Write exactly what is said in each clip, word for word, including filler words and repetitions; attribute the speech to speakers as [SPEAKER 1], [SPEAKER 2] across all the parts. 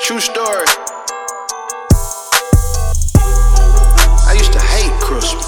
[SPEAKER 1] True story. I used to hate Christmas.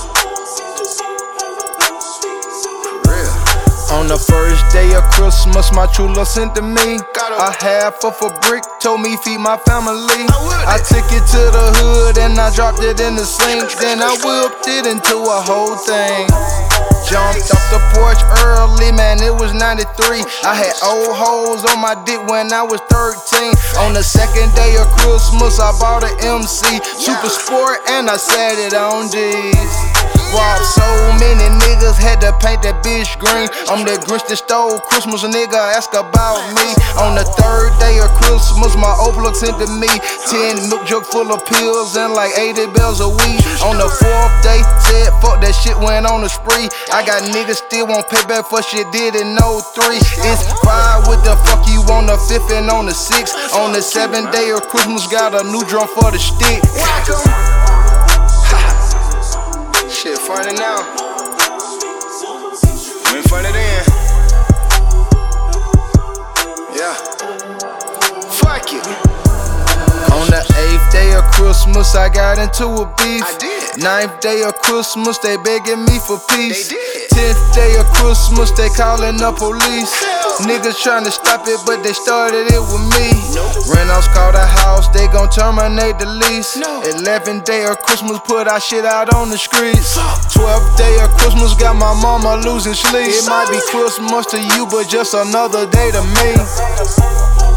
[SPEAKER 1] For real.
[SPEAKER 2] On the first day of Christmas, my true love sent to me a half of a brick, told me feed my family. I took it to the hood and I dropped it in the sink. Then I whipped it into a whole thing. Jumped off the porch early, man, it was ninety-three. I had old holes on my dick when I was thirteen. On the second day of Christmas, I bought an M C Super Sport and I sat it on G's. Robbed so many niggas, had to paint that bitch green. I'm the Grinch that stole Christmas, a nigga ask about me. On the third day of Christmas, my old plug sent to me ten milk jug full of pills and like eighty bells a week. On the fourth day, said fuck that shit, went on a spree. I got niggas still won't pay back for shit did in oh three. It's five with the fuck you on the fifth and on the sixth. On the seventh day of Christmas, got a new drum for the stick.
[SPEAKER 1] Shit funny now. You ain't funny then. Yeah. Fuck it.
[SPEAKER 2] On the eighth day of Christmas, I got into a beef.
[SPEAKER 1] I did.
[SPEAKER 2] Ninth day of Christmas, they begging me for peace.
[SPEAKER 1] They did.
[SPEAKER 2] Tenth day of Christmas, they calling the police. Niggas trying to stop it, but they started it with me.
[SPEAKER 1] Nope.
[SPEAKER 2] Rentals called a house, they gon' terminate the lease.
[SPEAKER 1] No.
[SPEAKER 2] Eleventh day of Christmas, put our shit out on the streets. Twelfth day of Christmas, got my mama losing sleep. It might be Christmas to you, but just another day to me.